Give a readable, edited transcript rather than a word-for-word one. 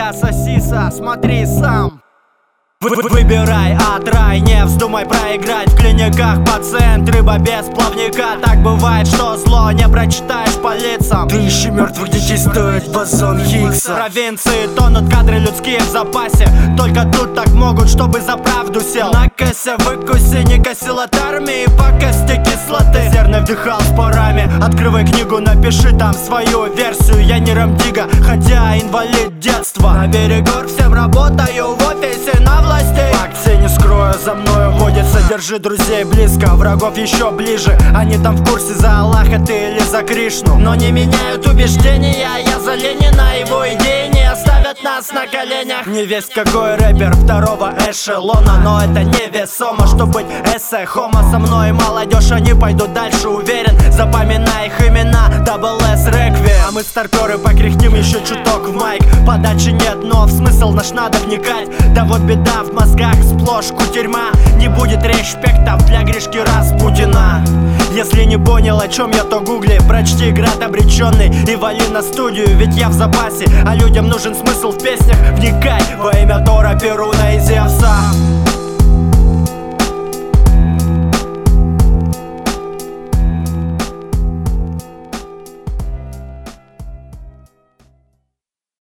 Нига, сосиса, смотри сам. Выбирай отрай, не вздумай проиграть. В клиниках пациент, рыба без плавника. Так бывает, что зло не прочитаешь по лицам. Тысячи мертвых детей стоит бозон Хиггса. В провинции тонут кадры людские в запасе. Только тут так могут, чтобы за правду сел. Накося, выкуси, не косил от армии по кости кислоты. Зерно вдыхал с парами. Открывай книгу, напиши там свою версию. Я не Рамдига, хотя инвалид детства. На берегу всем работаю в офисе на власти. Акции не скрою, за мною водится. Держи друзей близко, врагов еще ближе. Они там в курсе, за Аллаха ты или за Кришну. Но не меняют убеждения, я за Ленина. Его идеи не оставят нас на коленях. Не весть какой рэпер второго эшелона, но это невесомо, что быть эссе хомо. Со мной молодежь, они пойдут дальше, уверен. Запоминай их имена, Double S Requiem. А мы старперы покряхтим еще чуток в майк. Подачи нет, но в смысл наш надо вникать. Да вот беда, в мозгах сплошь кутерьма. Не будет респектов для Гришки Распутина. Если не понял, о чем я, то гугли. Прочти «Град обреченный» и вали на студию. Ведь я в запасе, а людям нужен смысл в песнях. Вникай во имя Тора, Перуна и Зевса.